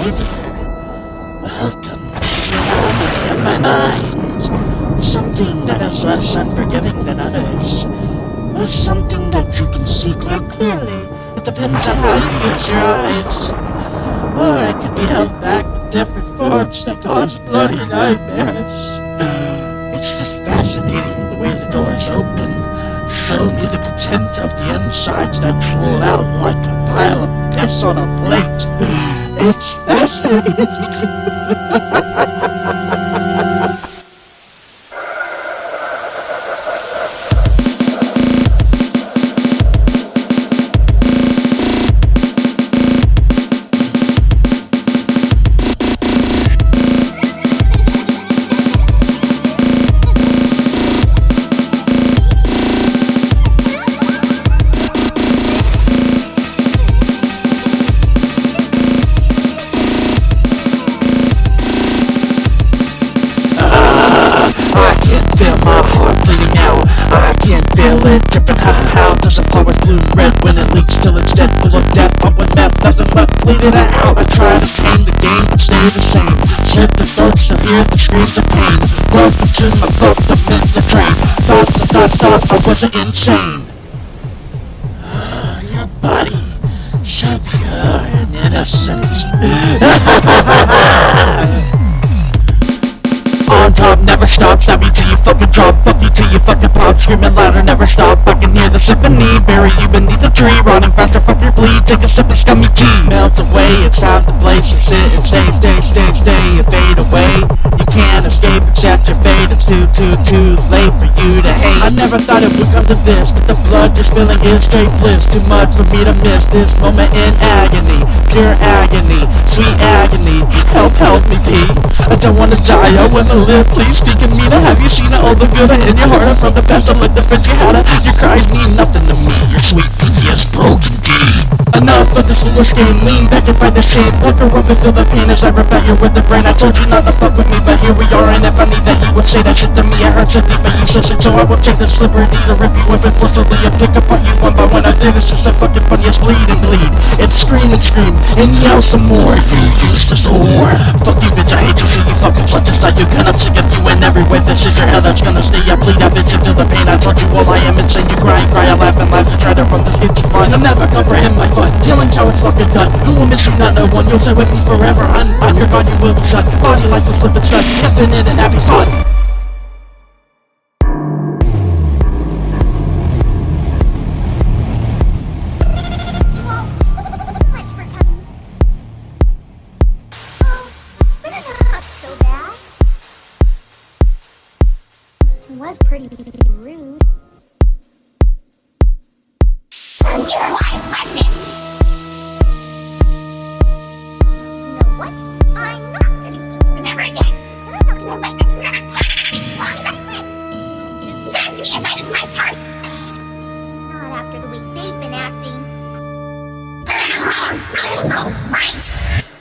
Hey there. Welcome to the anomaly of my mind. Something that is less unforgiving than others. Or something that you can see quite clearly. It depends on how you use your eyes. Or it can be held back with different forms that cause bloody nightmares. It's just fascinating the way the doors open. Show me the content of the insides that drool out like a pile of piss on a plate. It's fascinating. Feel my heart bleeding out. I can't feel it dripping. How does a flower bloom red when it leaks till it's dead? Full of death, pumping meth, nothing left, bleed it out. I try to tame the game, but stay the same. Slip the throats to hear the screams of pain. Welcome to my boat, the myth, the train. Thoughts, I wasn't insane. Your body, so pure and innocent. On top, never stop, stab you till you fucking drop, fuck you till you fucking pop, screaming louder, never stop, I can hear the symphony, bury you beneath the tree, rotting faster, fuck your bleed, take a sip of scummy tea, melt away, it's time to blaze, you sit and stay, you fade away, you can't escape except your fate, it's too late for you to hate. I never thought it would come to this, but the blood you're spilling is straight bliss, too much for me to miss this moment in agony, pure agony, sweet agony, help me pee, I don't wanna die, I wanna live, please speak in me. Have you seen all the good in your heart? I'm from the past, I'm like the friends you had. Your cries mean nothing to me. Your sweet pee is broken deep. Enough of this foolish game, lean back and find the shade. Look around and feel the pain as I rip at you with the brain. I told you not to fuck with me, but here we are. And if I need that, you would say that shit to me. I hurt you deep and you listen, so I will take this liberty to rip you up and forcibly and pick up on you one by one. I think it's just so fucking funny, it's bleed and bleed. It's scream and yell some more. You useless whore. Fuck you bitch, I hate you till you fucking fuck this like you can. I'm sick of you in every way. This is your hell that's gonna stay. I bleed, I bitch into the pain. I told you all I am insane. You cry, I laugh and laugh and try to run this game's fun. I'll never comprehend my fun. Killing's how it's fucking done. Who will miss you? Not no one. You'll stay with me forever. On your body will be shut. Body life will slip and shut. Infinite and happy fun. It was pretty rude. You know what? I'm not gonna speak to them ever again. And I'm not gonna let them see my part. Not after the way they've been acting. Right.